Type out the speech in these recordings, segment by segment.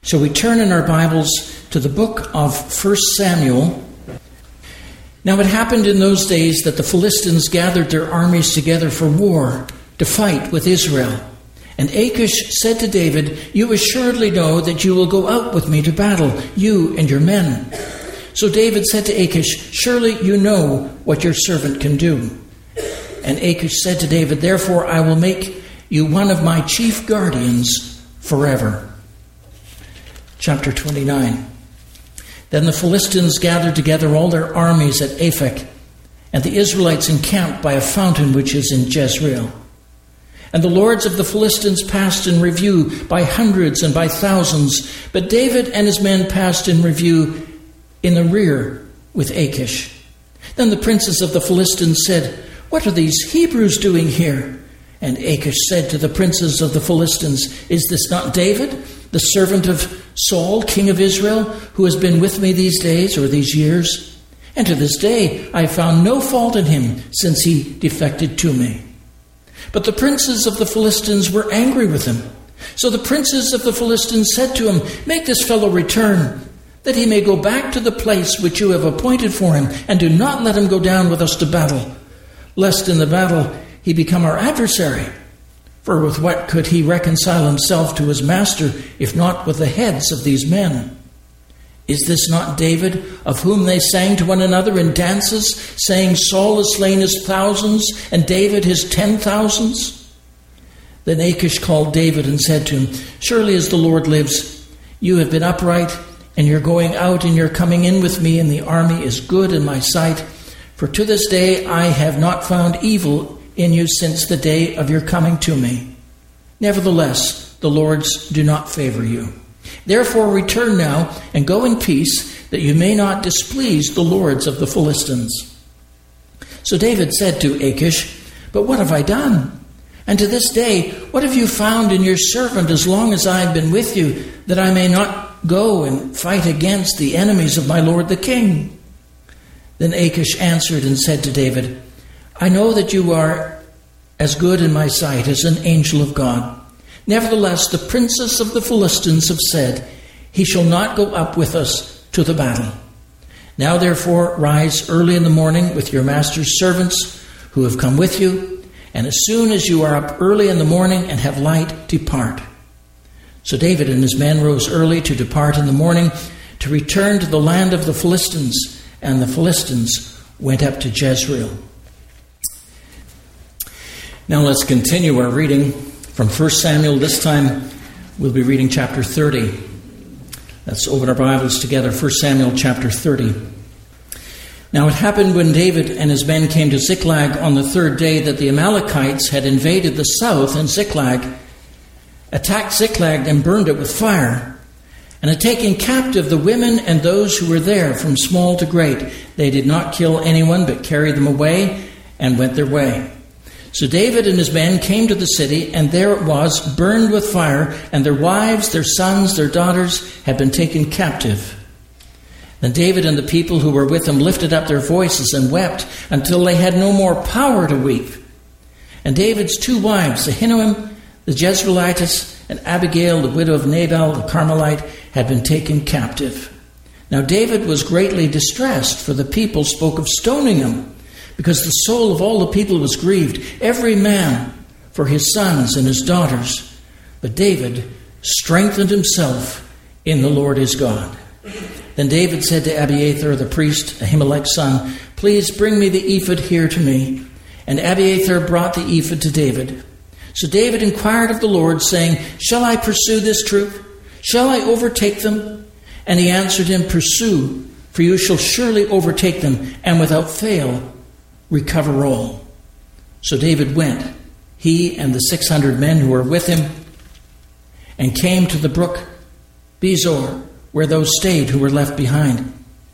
So we turn in our Bibles to the book of 1 Samuel. Now it happened in those days that the Philistines gathered their armies together for war to fight with Israel. And Achish said to David, "You assuredly know that you will go out with me to battle, you and your men." So David said to Achish, "Surely you know what your servant can do." And Achish said to David, "Therefore I will make you one of my chief guardians forever." Chapter 29. Then the Philistines gathered together all their armies at Aphek, and the Israelites encamped by a fountain which is in Jezreel. And the lords of the Philistines passed in review by hundreds and by thousands, but David and his men passed in review in the rear with Achish. Then the princes of the Philistines said, "What are these Hebrews doing here?" And Achish said to the princes of the Philistines, "Is this not David, the servant of Saul, king of Israel, who has been with me these days or these years? And to this day I found no fault in him since he defected to me." But the princes of the Philistines were angry with him. So the princes of the Philistines said to him, "Make this fellow return, that he may go back to the place which you have appointed for him, and do not let him go down with us to battle, lest in the battle he become our adversary. For with what could he reconcile himself to his master, if not with the heads of these men? Is this not David, of whom they sang to one another in dances, saying, 'Saul has slain his thousands, and David his 10,000s?'" Then Achish called David and said to him, "Surely as the Lord lives, you have been upright, and your going out and your coming in with me in the army is good in my sight. For to this day I have not found evil in you since the day of your coming to me. Nevertheless, the lords do not favor you. Therefore return now and go in peace, that you may not displease the lords of the Philistines." So David said to Achish, "But what have I done? And to this day, what have you found in your servant as long as I have been with you, that I may not go and fight against the enemies of my lord the king?" Then Achish answered and said to David, "I know that you are as good in my sight as an angel of God. Nevertheless, the princes of the Philistines have said, 'He shall not go up with us to the battle.' Now therefore rise early in the morning with your master's servants who have come with you, and as soon as you are up early in the morning and have light, depart." So David and his men rose early to depart in the morning, to return to the land of the Philistines, and the Philistines went up to Jezreel. Now let's continue our reading from 1 Samuel. This time we'll be reading chapter 30. Let's open our Bibles together. 1 Samuel chapter 30. Now it happened when David and his men came to Ziklag on the third day that the Amalekites had invaded the south, and Ziklag, attacked Ziklag and burned it with fire, and had taken captive the women and those who were there from small to great. They did not kill anyone, but carried them away and went their way. So David and his men came to the city, and there it was, burned with fire, and their wives, their sons, their daughters had been taken captive. Then David and the people who were with him lifted up their voices and wept until they had no more power to weep. And David's two wives, Ahinoam the Jezreelitess and Abigail, the widow of Nabal the Carmelite, had been taken captive. Now David was greatly distressed, for the people spoke of stoning him, because the soul of all the people was grieved, every man for his sons and his daughters. But David strengthened himself in the Lord his God. Then David said to Abiathar the priest, Ahimelech's son, "Please bring me the ephod here to me." And Abiathar brought the ephod to David. So David inquired of the Lord, saying, "Shall I pursue this troop? Shall I overtake them?" And he answered him, "Pursue, for you shall surely overtake them, and without fail recover all." So David went, he and the 600 men who were with him, and came to the brook Bezor, where those stayed who were left behind.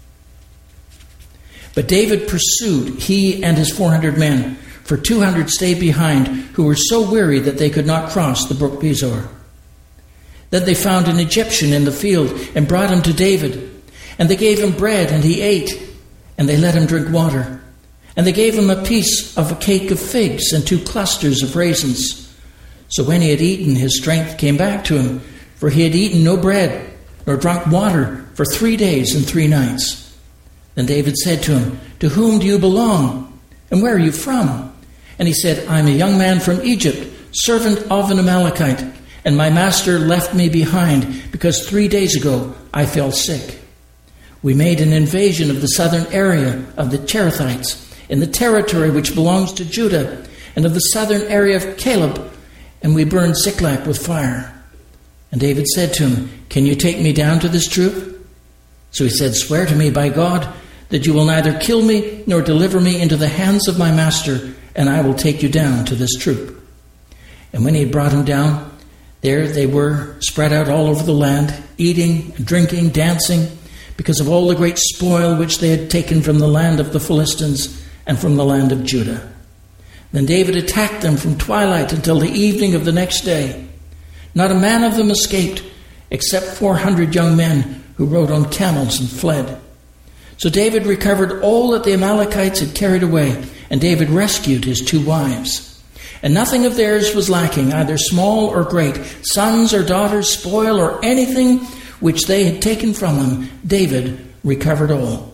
But David pursued, he and his 400 men, for 200 stayed behind, who were so weary that they could not cross the brook Bezor. Then they found an Egyptian in the field and brought him to David. And they gave him bread, and he ate, and they let him drink water. And they gave him a piece of a cake of figs and 2 clusters of raisins. So when he had eaten, his strength came back to him, for he had eaten no bread, nor drunk water for 3 days and 3 nights. Then David said to him, "To whom do you belong? And where are you from?" And he said, "I am a young man from Egypt, servant of an Amalekite, and my master left me behind because 3 days ago I fell sick. We made an invasion of the southern area of the Cherethites in the territory which belongs to Judah, and of the southern area of Caleb, and we burned Ziklag with fire." And David said to him, "Can you take me down to this troop?" So he said, "Swear to me by God that you will neither kill me nor deliver me into the hands of my master, and I will take you down to this troop." And when he had brought him down, there they were spread out all over the land, eating, drinking, dancing, because of all the great spoil which they had taken from the land of the Philistines and from the land of Judah. Then David attacked them from twilight until the evening of the next day. Not a man of them escaped, except 400 young men who rode on camels and fled. So David recovered all that the Amalekites had carried away, and David rescued his 2 wives. And nothing of theirs was lacking, either small or great, sons or daughters, spoil or anything which they had taken from them. David recovered all.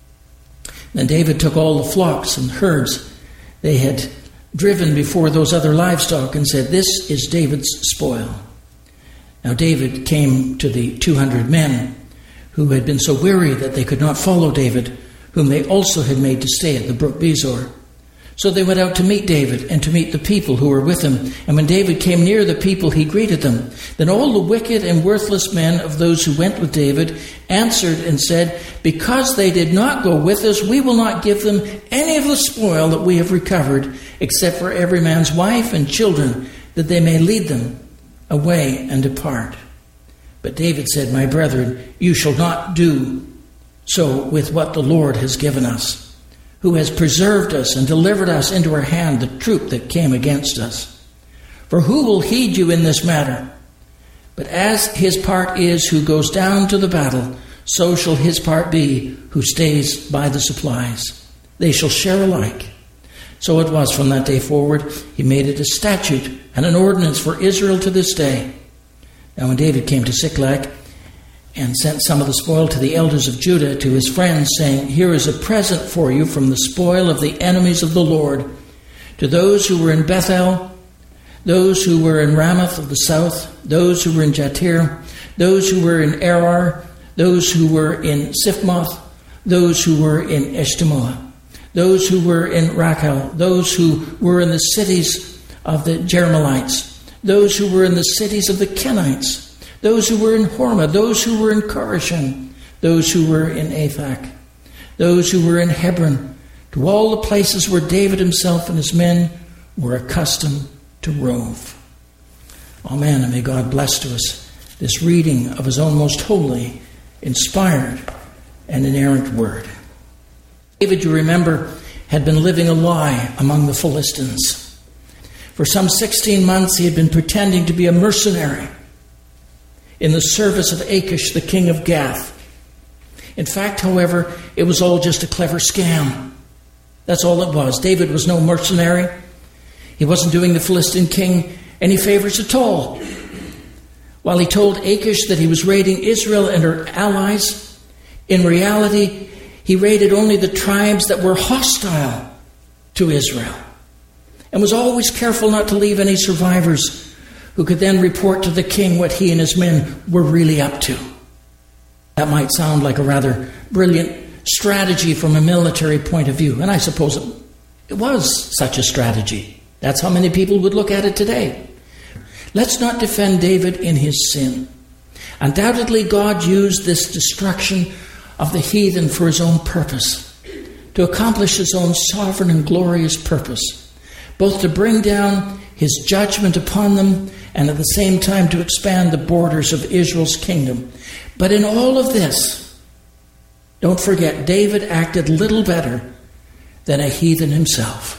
Then David took all the flocks and herds they had driven before those other livestock and said, "This is David's spoil." Now David came to the 200 men who had been so weary that they could not follow David, whom they also had made to stay at the brook Besor. So they went out to meet David and to meet the people who were with him. And when David came near the people, he greeted them. Then all the wicked and worthless men of those who went with David answered and said, "Because they did not go with us, we will not give them any of the spoil that we have recovered, except for every man's wife and children, that they may lead them away and depart." But David said, "My brethren, you shall not do so with what the Lord has given us, who has preserved us and delivered us into our hand, the troop that came against us. For who will heed you in this matter? But as his part is who goes down to the battle, so shall his part be who stays by the supplies. They shall share alike." So it was from that day forward, he made it a statute and an ordinance for Israel to this day. Now when David came to Ziklag and sent some of the spoil to the elders of Judah, to his friends, saying, "Here is a present for you from the spoil of the enemies of the Lord, to those who were in Bethel, those who were in Ramoth of the south, those who were in Jatir, those who were in Arar, those who were in Siphmoth, those who were in Eshtemoa, those who were in Rachel, those who were in the cities of the Jerahmeelites, those who were in the cities of the Kenites, those who were in Hormah, those who were in Choreshan, those who were in Athach, those who were in Hebron, to all the places where David himself and his men were accustomed to rove." Amen, and may God bless to us this reading of his own most holy, inspired, and inerrant word. David, you remember, had been living a lie among the Philistines. For some 16 months he had been pretending to be a mercenary in the service of Achish, the king of Gath. In fact, however, it was all just a clever scam. That's all it was. David was no mercenary. He wasn't doing the Philistine king any favors at all. While he told Achish that he was raiding Israel and her allies, in reality, he raided only the tribes that were hostile to Israel, and was always careful not to leave any survivors who could then report to the king what he and his men were really up to. That might sound like a rather brilliant strategy from a military point of view, and I suppose it was such a strategy. That's how many people would look at it today. Let's not defend David in his sin. Undoubtedly, God used this destruction of the heathen for his own purpose, to accomplish his own sovereign and glorious purpose, both to bring down his judgment upon them and at the same time to expand the borders of Israel's kingdom. But in all of this, don't forget, David acted little better than a heathen himself.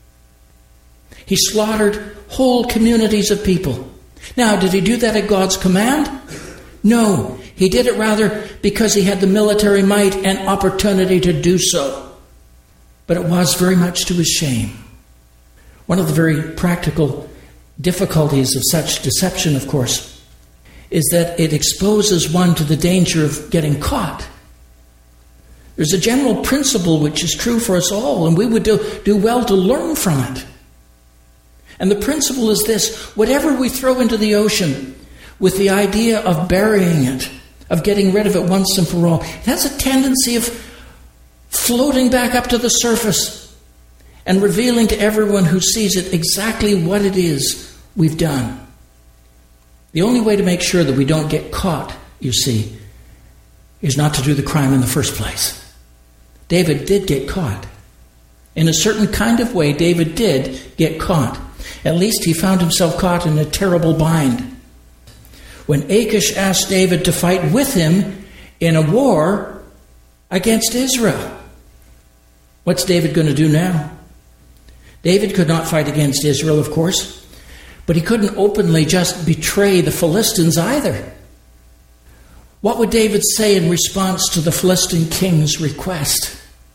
He slaughtered whole communities of people. Now, did he do that at God's command? No, he did it rather because he had the military might and opportunity to do so. But it was very much to his shame. One of the very practical difficulties of such deception, of course, is that it exposes one to the danger of getting caught. There's a general principle which is true for us all, and we would do well to learn from it. And the principle is this: whatever we throw into the ocean with the idea of burying it, of getting rid of it once and for all, it has a tendency of floating back up to the surface and revealing to everyone who sees it exactly what it is we've done. The only way to make sure that we don't get caught, you see, is not to do the crime in the first place. David did get caught. In a certain kind of way, David did get caught. At least he found himself caught in a terrible bind. When Achish asked David to fight with him in a war against Israel, what's David going to do now? David could not fight against Israel, of course, but he couldn't openly just betray the Philistines either. What would David say in response to the Philistine king's request?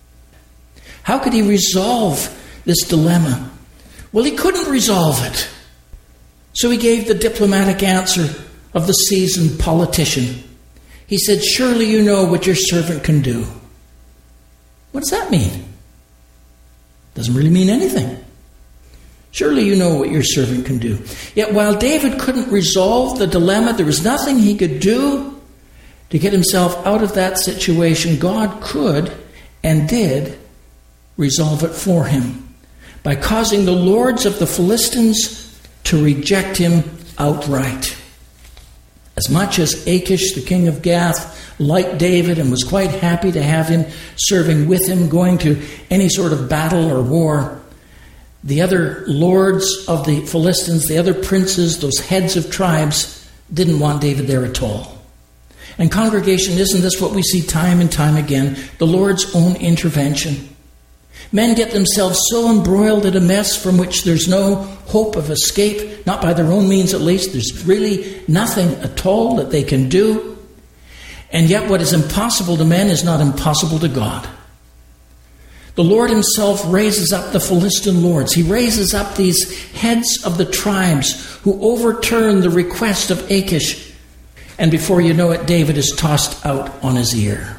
How could he resolve this dilemma? Well, he couldn't resolve it. So he gave the diplomatic answer of the seasoned politician. He said, "Surely you know what your servant can do." What does that mean? Doesn't really mean anything. Surely you know what your servant can do. Yet while David couldn't resolve the dilemma, there was nothing he could do to get himself out of that situation. God could and did resolve it for him by causing the lords of the Philistines to reject him outright. As much as Achish, the king of Gath, liked David and was quite happy to have him serving with him, going to any sort of battle or war, the other lords of the Philistines, the other princes, those heads of tribes, didn't want David there at all. And congregation, isn't this what we see time and time again? The Lord's own intervention. Men get themselves so embroiled in a mess from which there's no hope of escape, not by their own means at least. There's really nothing at all that they can do. And yet what is impossible to men is not impossible to God. The Lord himself raises up the Philistine lords. He raises up these heads of the tribes who overturn the request of Achish. And before you know it, David is tossed out on his ear.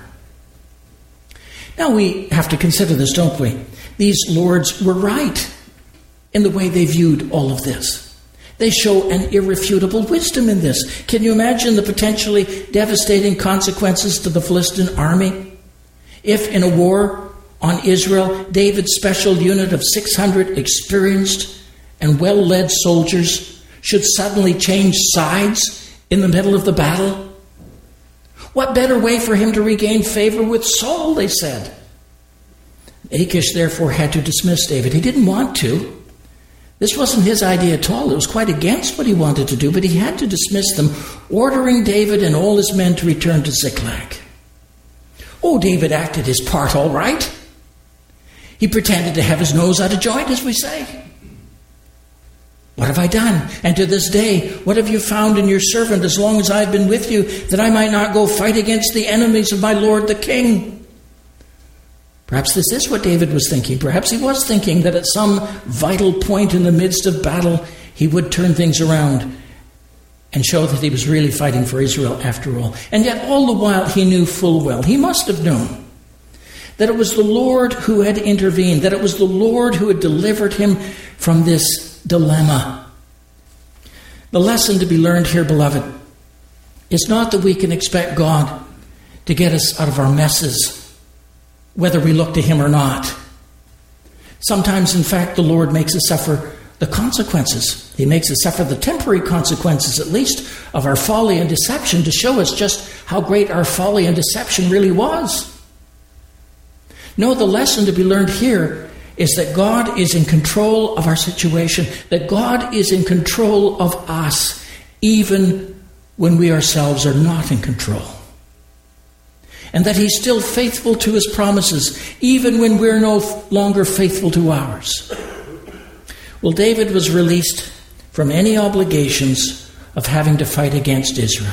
Now we have to consider this, don't we? These lords were right in the way they viewed all of this. They show an irrefutable wisdom in this. Can you imagine the potentially devastating consequences to the Philistine army if in a war on Israel, David's special unit of 600 experienced and well-led soldiers should suddenly change sides in the middle of the battle? What better way for him to regain favor with Saul, they said. Achish therefore had to dismiss David. He didn't want to. This wasn't his idea at all. It was quite against what he wanted to do, but he had to dismiss them, ordering David and all his men to return to Ziklag. Oh, David acted his part all right. He pretended to have his nose out of joint, as we say. What have I done? And to this day, what have you found in your servant as long as I've been with you, that I might not go fight against the enemies of my Lord the king? Perhaps this is what David was thinking. Perhaps he was thinking that at some vital point in the midst of battle, he would turn things around and show that he was really fighting for Israel after all. And yet all the while he knew full well, he must have known, that it was the Lord who had intervened, that it was the Lord who had delivered him from this dilemma. The lesson to be learned here, beloved, is not that we can expect God to get us out of our messes, whether we look to him or not. Sometimes, in fact, the Lord makes us suffer the consequences. He makes us suffer the temporary consequences, at least, of our folly and deception, to show us just how great our folly and deception really was. No, the lesson to be learned here is that God is in control of our situation, that God is in control of us, even when we ourselves are not in control. And that he's still faithful to his promises, even when we're no longer faithful to ours. Well, David was released from any obligations of having to fight against Israel.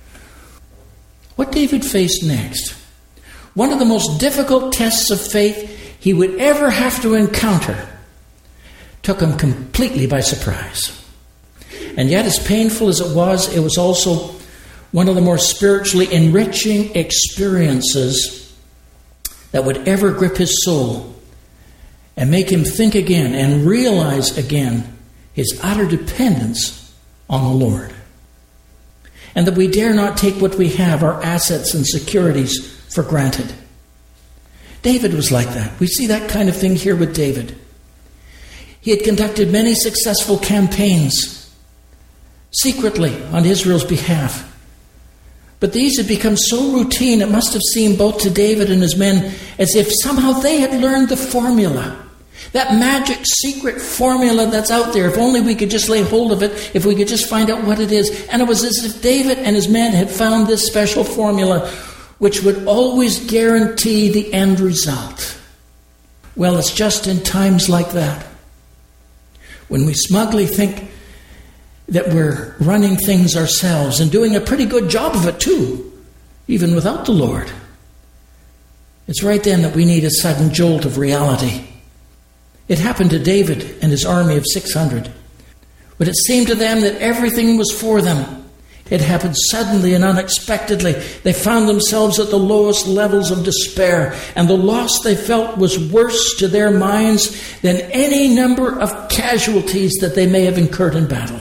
What David faced next, one of the most difficult tests of faith he would ever have to encounter, took him completely by surprise. And yet, as painful as it was also one of the more spiritually enriching experiences that would ever grip his soul and make him think again and realize again his utter dependence on the Lord. And that we dare not take what we have, our assets and securities, for granted. David was like that. We see that kind of thing here with David. He had conducted many successful campaigns secretly on Israel's behalf. But these had become so routine, it must have seemed both to David and his men as if somehow they had learned the formula. That magic secret formula that's out there. If only we could just lay hold of it, if we could just find out what it is. And it was as if David and his men had found this special formula which would always guarantee the end result. Well, it's just in times like that, when we smugly think that we're running things ourselves and doing a pretty good job of it too, even without the Lord. It's right then that we need a sudden jolt of reality. It happened to David and his army of 600. But it seemed to them that everything was for them. It happened suddenly and unexpectedly. They found themselves at the lowest levels of despair, and the loss they felt was worse to their minds than any number of casualties that they may have incurred in battle.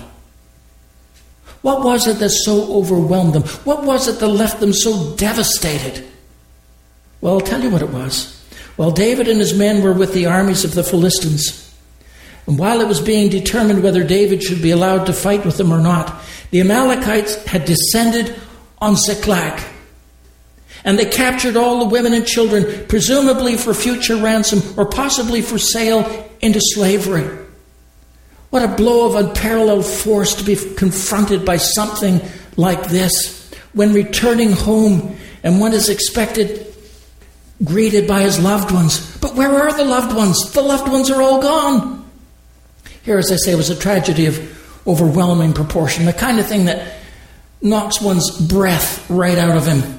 What was it that so overwhelmed them? What was it that left them so devastated? Well, I'll tell you what it was. Well, David and his men were with the armies of the Philistines. And while it was being determined whether David should be allowed to fight with them or not, the Amalekites had descended on Ziklag. And they captured all the women and children, presumably for future ransom or possibly for sale into slavery. What a blow of unparalleled force to be confronted by something like this when returning home and one is greeted by his loved ones. But where are the loved ones? The loved ones are all gone. Here, as I say, was a tragedy of overwhelming proportion, the kind of thing that knocks one's breath right out of him.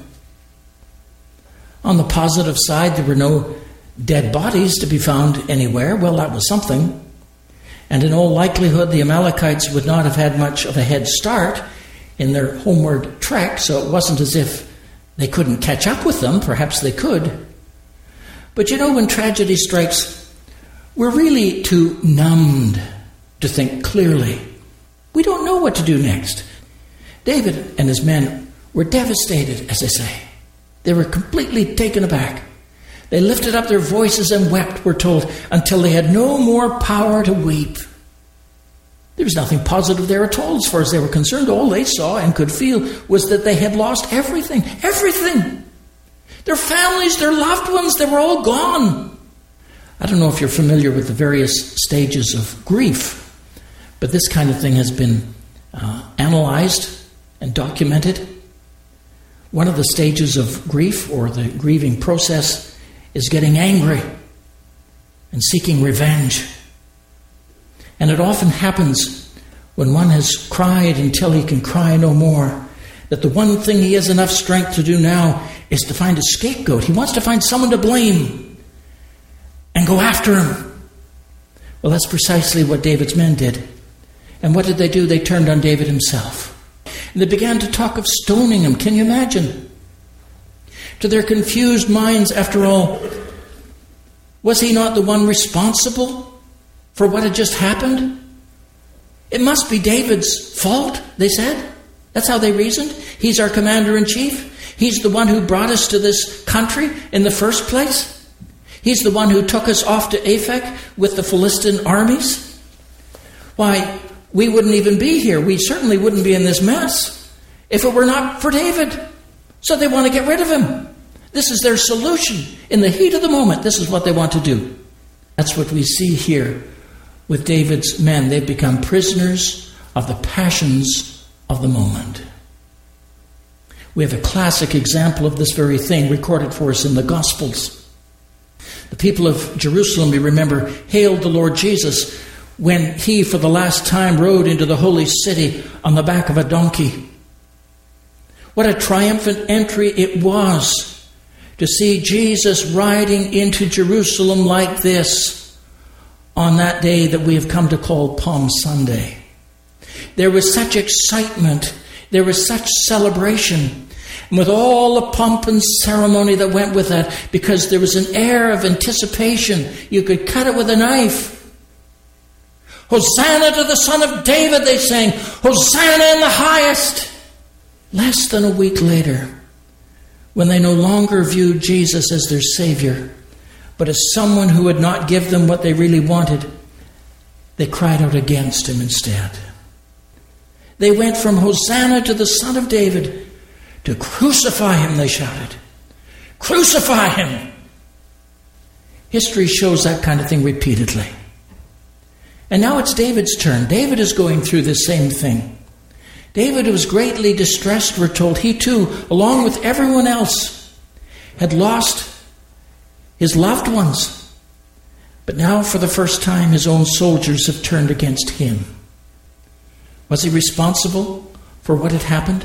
On the positive side, there were no dead bodies to be found anywhere. Well, that was something. And in all likelihood, the Amalekites would not have had much of a head start in their homeward trek, so it wasn't as if they couldn't catch up with them. Perhaps they could. But you know, when tragedy strikes, we're really too numbed to think clearly. We don't know what to do next. David and his men were devastated, as I say. They were completely taken aback. They lifted up their voices and wept, we're told, until they had no more power to weep. There was nothing positive there at all as far as they were concerned. All they saw and could feel was that they had lost everything. Everything! Their families, their loved ones, they were all gone. I don't know if you're familiar with the various stages of grief, but this kind of thing has been analyzed and documented. One of the stages of grief, or the grieving process, is getting angry and seeking revenge. And it often happens when one has cried until he can cry no more, that the one thing he has enough strength to do now is to find a scapegoat. He wants to find someone to blame and go after him. Well, that's precisely what David's men did. And what did they do? They turned on David himself. And they began to talk of stoning him. Can you imagine? To their confused minds, after all, was he not the one responsible for what had just happened? It must be David's fault, they said. That's how they reasoned. He's our commander-in-chief. He's the one who brought us to this country in the first place. He's the one who took us off to Aphek with the Philistine armies. Why, we wouldn't even be here. We certainly wouldn't be in this mess if it were not for David. So they want to get rid of him. This is their solution. In the heat of the moment, this is what they want to do. That's what we see here with David's men. They've become prisoners of the passions of the moment. We have a classic example of this very thing recorded for us in the Gospels. The people of Jerusalem, we remember, hailed the Lord Jesus when he, for the last time, rode into the holy city on the back of a donkey. What a triumphant entry it was to see Jesus riding into Jerusalem like this on that day that we have come to call Palm Sunday. There was such excitement There was such celebration, and with all the pomp and ceremony that went with that, because there was an air of anticipation. You could cut it with a knife. Hosanna to the Son of David, they sang. Hosanna in the highest. Less than a week later, when they no longer viewed Jesus as their Savior, but as someone who would not give them what they really wanted, they cried out against him instead. They went from Hosanna to the Son of David to crucify him, they shouted. Crucify him! History shows that kind of thing repeatedly. And now it's David's turn. David is going through the same thing. David was greatly distressed, we're told. He too, along with everyone else, had lost his loved ones. But now, for the first time, his own soldiers have turned against him. Was he responsible for what had happened?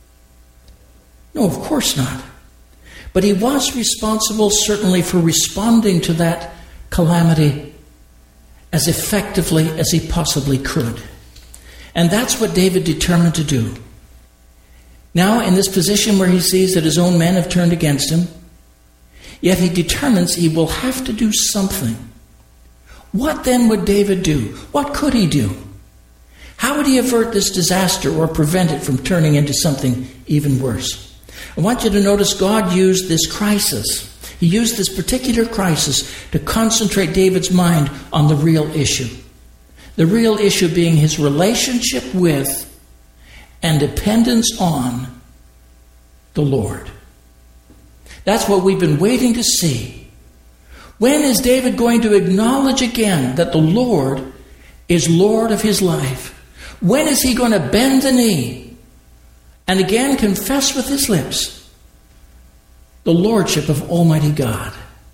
No, of course not. But he was responsible, certainly, for responding to that calamity as effectively as he possibly could. And that's what David determined to do. Now, in this position where he sees that his own men have turned against him, yet he determines he will have to do something. What then would David do? What could he do? How would he avert this disaster or prevent it from turning into something even worse? I want you to notice God used this crisis. He used this particular crisis to concentrate David's mind on the real issue. The real issue being his relationship with and dependence on the Lord. That's what we've been waiting to see. When is David going to acknowledge again that the Lord is Lord of his life? When is he going to bend the knee and again confess with his lips the lordship of Almighty God?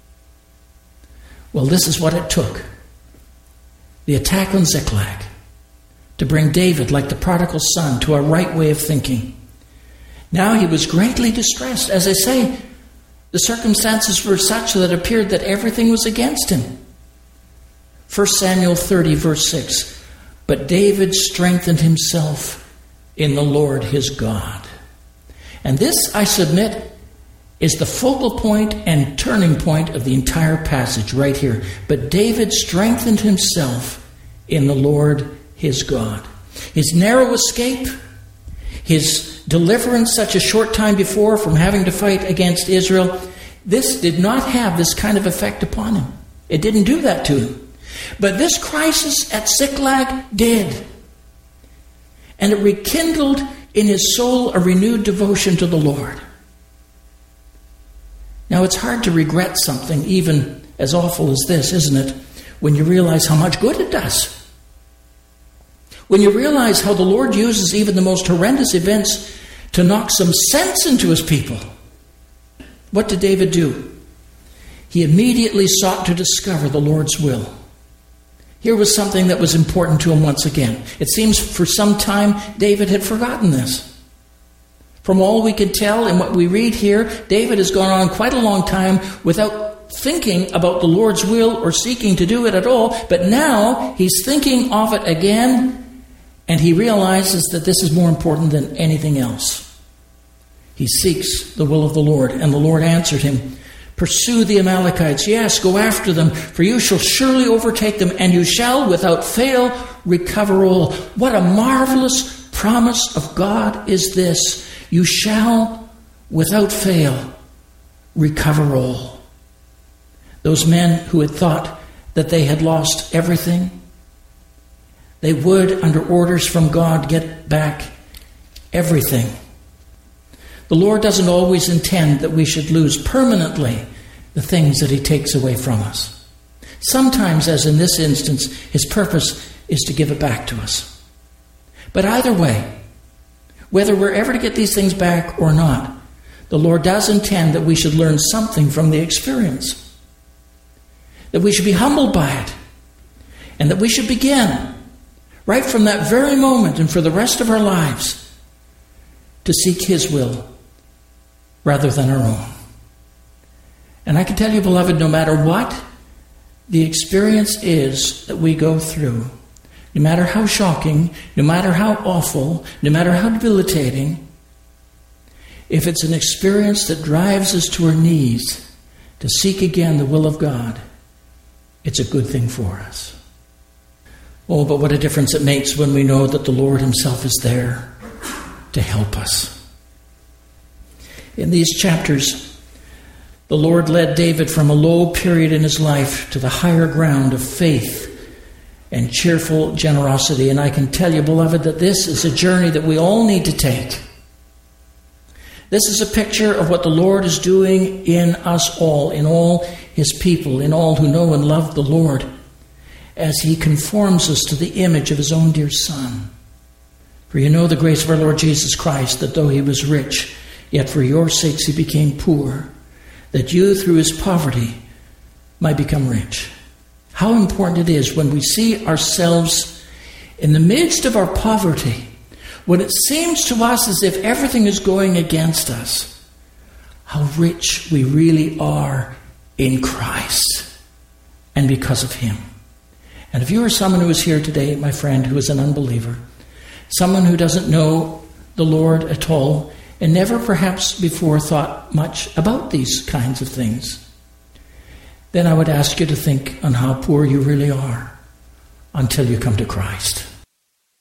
Well, this is what it took. The attack on Ziklag to bring David, like the prodigal son, to a right way of thinking. Now he was greatly distressed. As I say, the circumstances were such that it appeared that everything was against him. 1 Samuel 30, verse 6. But David strengthened himself in the Lord his God. And this, I submit, is the focal point and turning point of the entire passage right here. But David strengthened himself in the Lord his God. His narrow escape, his deliverance such a short time before from having to fight against Israel, this did not have this kind of effect upon him. It didn't do that to him. But this crisis at Ziklag did. And it rekindled in his soul a renewed devotion to the Lord. Now, it's hard to regret something even as awful as this, isn't it? When you realize how much good it does. When you realize how the Lord uses even the most horrendous events to knock some sense into his people. What did David do? He immediately sought to discover the Lord's will. Here was something that was important to him once again. It seems for some time David had forgotten this. From all we could tell and what we read here, David has gone on quite a long time without thinking about the Lord's will or seeking to do it at all. But now he's thinking of it again, and he realizes that this is more important than anything else. He seeks the will of the Lord, and the Lord answered him, "Pursue the Amalekites. Yes, go after them, for you shall surely overtake them, and you shall without fail recover all." What a marvelous promise of God is this. You shall without fail recover all. Those men who had thought that they had lost everything, they would, under orders from God, get back everything. The Lord doesn't always intend that we should lose permanently the things that he takes away from us. Sometimes, as in this instance, his purpose is to give it back to us. But either way, whether we're ever to get these things back or not, the Lord does intend that we should learn something from the experience. That we should be humbled by it. And that we should begin, right from that very moment and for the rest of our lives, to seek his will rather than our own. And I can tell you, beloved, no matter what the experience is that we go through, no matter how shocking, no matter how awful, no matter how debilitating, if it's an experience that drives us to our knees to seek again the will of God, it's a good thing for us. Oh, but what a difference it makes when we know that the Lord himself is there to help us. In these chapters, the Lord led David from a low period in his life to the higher ground of faith and cheerful generosity. And I can tell you, beloved, that this is a journey that we all need to take. This is a picture of what the Lord is doing in us all, in all his people, in all who know and love the Lord, as he conforms us to the image of his own dear Son. For you know the grace of our Lord Jesus Christ, that though he was rich, yet for your sakes he became poor, that you through his poverty might become rich. How important it is when we see ourselves in the midst of our poverty, when it seems to us as if everything is going against us, how rich we really are in Christ and because of him. And if you are someone who is here today, my friend, who is an unbeliever, someone who doesn't know the Lord at all, and never perhaps before thought much about these kinds of things, then I would ask you to think on how poor you really are until you come to Christ.